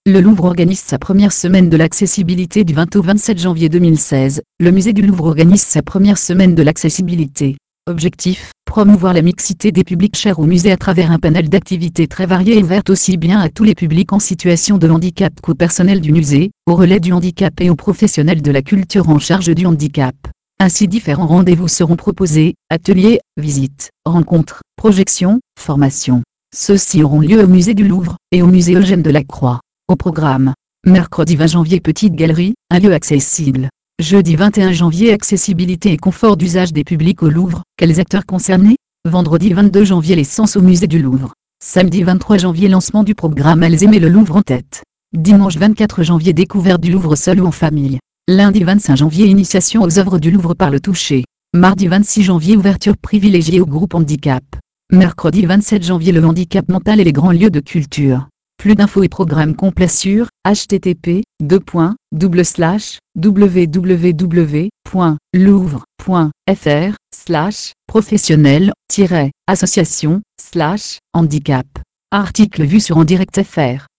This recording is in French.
Le Louvre organise sa première semaine de l'accessibilité du 20 au 27 janvier 2016. Le musée du Louvre organise sa première semaine de l'accessibilité. Objectif, promouvoir la mixité des publics chers au musée à travers un panel d'activités très variées et ouvertes aussi bien à tous les publics en situation de handicap qu'au personnel du musée, au relais du handicap et aux professionnels de la culture en charge du handicap. Ainsi différents rendez-vous seront proposés, ateliers, visites, rencontres, projections, formations. Ceux-ci auront lieu au musée du Louvre et au musée Eugène Delacroix. Au programme, mercredi 20 janvier petite galerie, un lieu accessible. Jeudi 21 janvier accessibilité et confort d'usage des publics au Louvre, quels acteurs concernés? Vendredi 22 janvier l'essence au musée du Louvre. Samedi 23 janvier lancement du programme Elles aimaient le Louvre en tête. Dimanche 24 janvier découverte du Louvre seul ou en famille. Lundi 25 janvier initiation aux œuvres du Louvre par le toucher. Mardi 26 janvier ouverture privilégiée au groupe handicap. Mercredi 27 janvier le handicap mental et les grands lieux de culture. Plus d'infos et programmes complets sur http://www.louvre.fr/professionnel-association/handicap. Article vu sur En Direct FR.